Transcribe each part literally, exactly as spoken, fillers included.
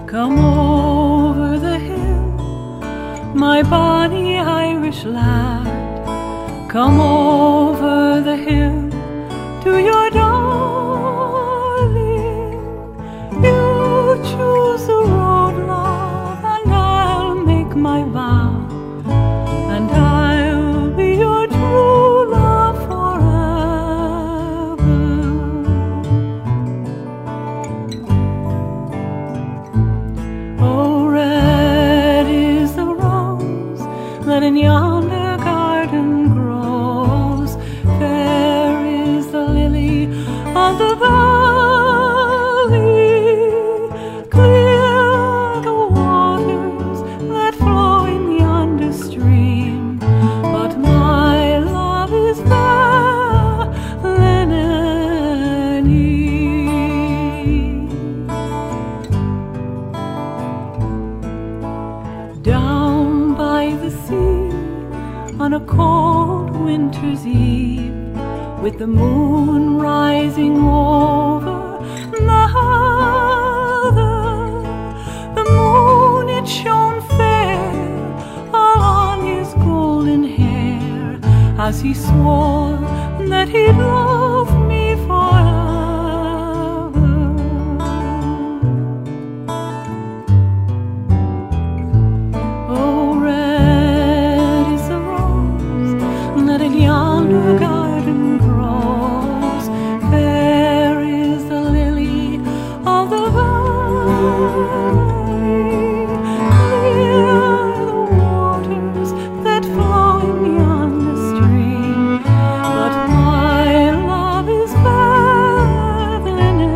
Come over the hill, my bonny Irish lad. Come over the hill to your darling. You choose the road, love, and I'll make my vow, and I'll be your true love forever. Oh, red is the rose that in yonder garden grows, fair is the lily of the valley, clear the waters that flow in yonder stream, but my love is fairer than any. Down by the sea on a cold winter's eve, with the moon rising over the heather, the moon it shone fair all on his golden hair, as he swore that he'd love me forever. Oh, red is the rose that in yonder garden grows, fair is the lily of the valley, clear the waters that flow in yonder stream, but my love is fairer than any.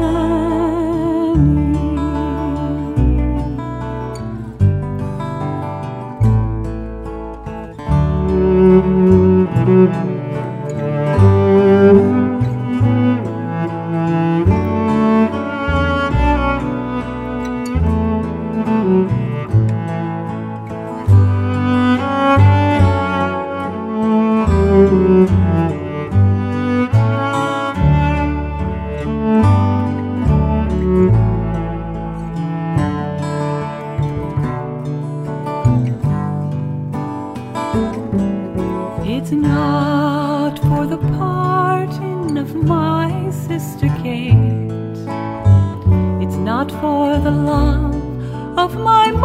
It's not for the parting of my sister Kate, it's not for the love of my